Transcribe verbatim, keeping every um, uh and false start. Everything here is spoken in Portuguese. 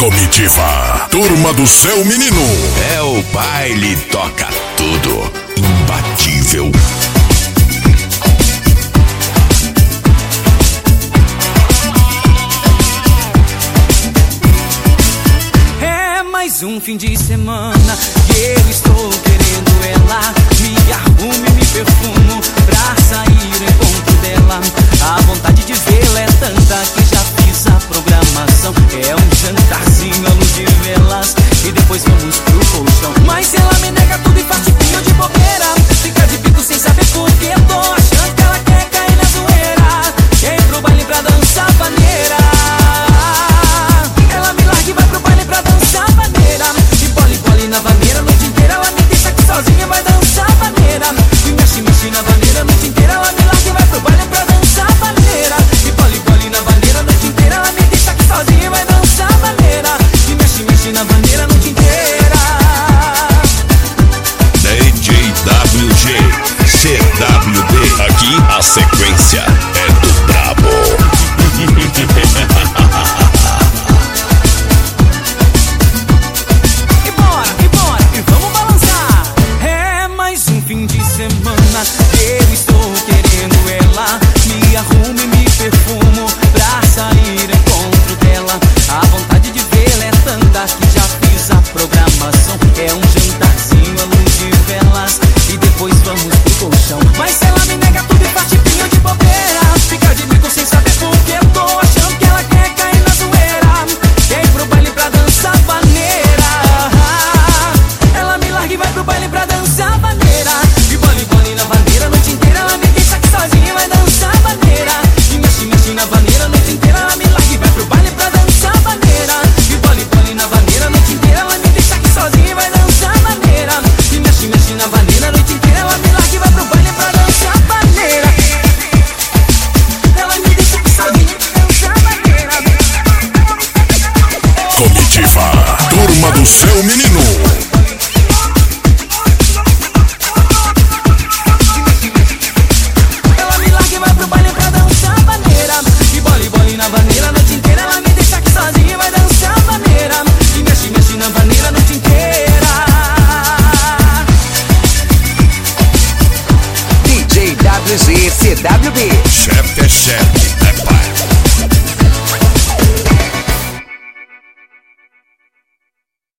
comitiva. Turma do seu menino. É o baile, toca tudo. Imbatível. É mais um fim de semana que eu estou querendo ela. Me arrumo e me perfumo pra sair ao encontro dela. A vontade de vê-la é tanta que já fiz a programação. É um jantarzinho à luz de velas e depois vamos pro colchão. Mas se ela me nega tudo e faz tipinho de bobeira, fica de bico sem saber por que eu tô achando que ela quer cair na zoeira. Quer ir pro baile pra dançar vaneira. Ela me larga e vai pro baile pra dançar vaneira. E bole, bole na vaneira a noite inteira. Ela me deixa aqui sozinha, vai dançar vaneira. E mexe, mexe na vaneira a noite inteira. Ela me larga e vai pro baile pra dançar vaneira. E bole, bole na vaneira a noite inteira. Ela me deixa aqui sozinha, vai dançar vaneira. E mexe, mexe na vaneira a noite inteira. D J W G C W D. Aqui a sequência é do brabo.